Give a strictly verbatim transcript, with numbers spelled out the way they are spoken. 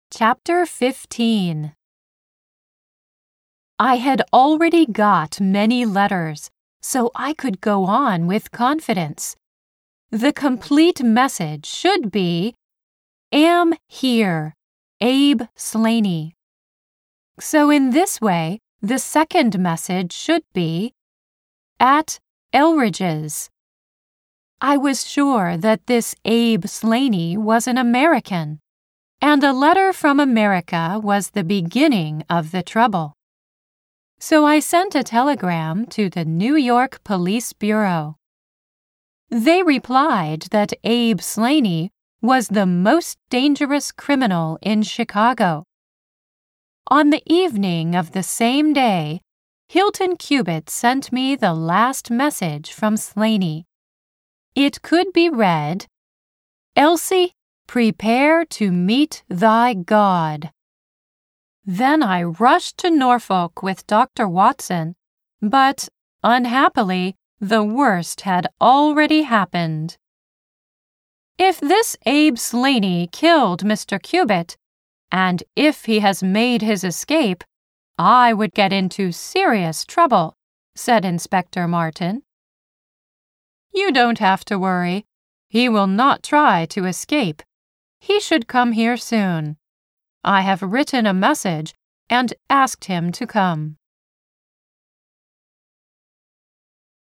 Chapter fifteen. I had already got many letters, so I could go on with confidence. The complete message should be, "Am here, Abe Slaney." So in this way, the second message should be, "At Elridge's." I was sure that this Abe Slaney was an American, and a letter from America was the beginning of the trouble. So I sent a telegram to the New York Police Bureau. They replied that Abe Slaney was the most dangerous criminal in Chicago. On the evening of the same day, Hilton Cubitt sent me the last message from Slaney. It could be read, "Elsie, prepare to meet thy God." Then I rushed to Norfolk with Doctor Watson, but, unhappily, the worst had already happened. If this Abe Slaney killed Mister Cubitt, and if he has made his escape, I would get into serious trouble, said Inspector Martin. You don't have to worry. He will not try to escape. He should come here soon. I have written a message and asked him to come.